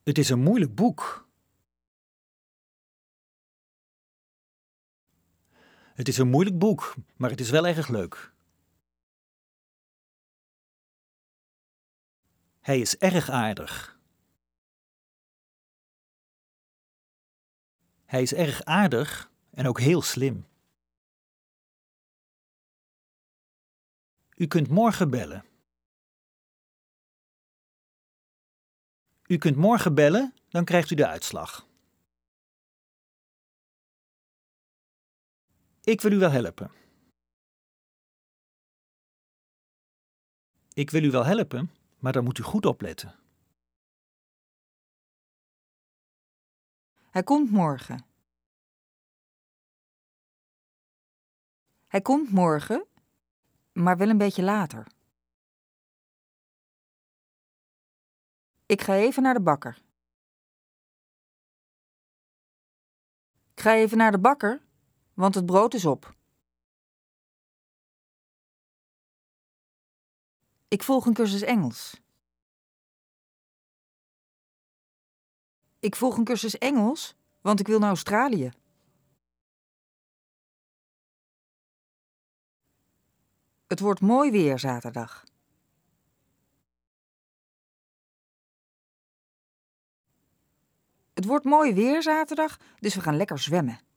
Het is een moeilijk boek. Het is een moeilijk boek, maar het is wel erg leuk. Hij is erg aardig. Hij is erg aardig en ook heel slim. U kunt morgen bellen. U kunt morgen bellen, dan krijgt u de uitslag. Ik wil u wel helpen. Ik wil u wel helpen, maar dan moet u goed opletten. Hij komt morgen. Hij komt morgen, maar wel een beetje later. Ik ga even naar de bakker. Ik ga even naar de bakker, want het brood is op. Ik volg een cursus Engels. Ik volg een cursus Engels, want ik wil naar Australië. Het wordt mooi weer zaterdag. Het wordt mooi weer zaterdag, dus we gaan lekker zwemmen.